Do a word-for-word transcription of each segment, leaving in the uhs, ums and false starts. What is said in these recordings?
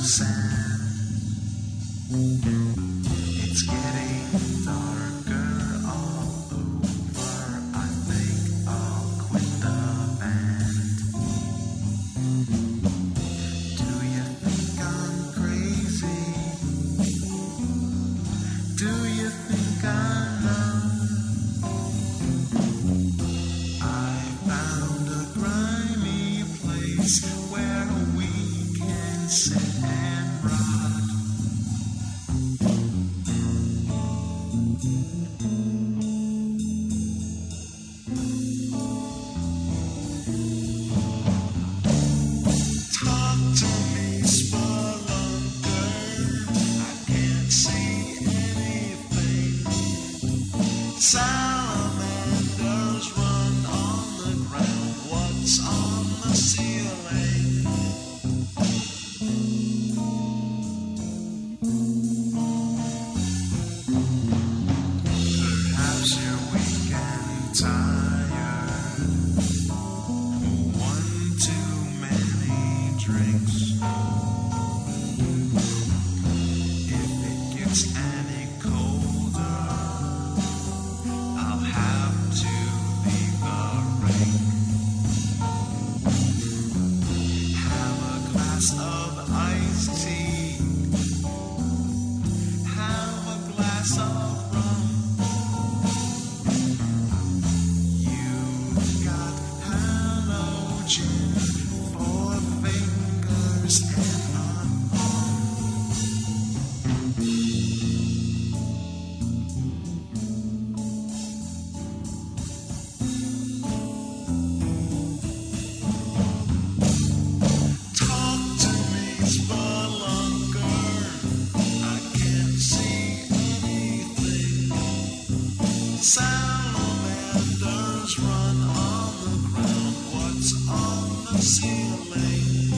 sand. It's getting darker all over. I think I'll quit the band. Do you think I'm crazy? Do you think I know? I found a grimy place where we can sit and rot. Talk to me, spelunker. I can't see anything. Salamanders run on the ground. What's on the ceiling? Perhaps you're weak and tired. One too many drinks. If it gets any colder, I'll have to leave the ring. Have a glass of iced tea. Have a glass of rum. You've got halogen for fingers and an arm. Talk to me, spelunker. I can't see anything. Salamanders run on the ground. What's on the ceiling?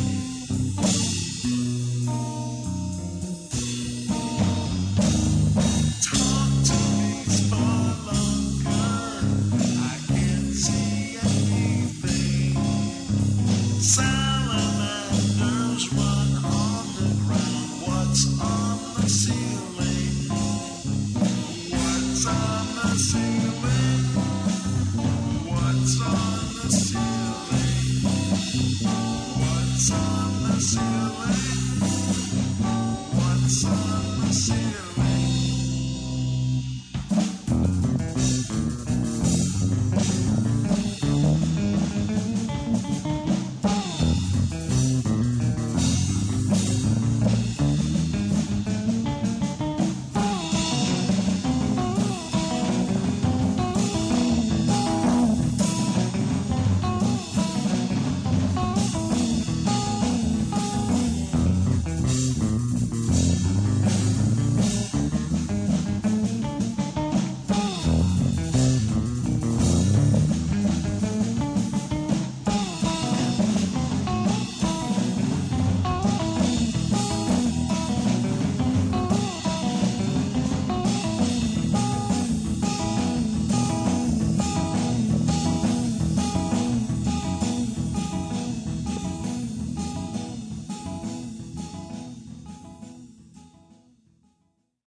Talk to me, spelunker. I can't see anything. Salamanders run on the ground. What's on the ceiling? What's on the ceiling? What's on the ceiling? What's on the ceiling?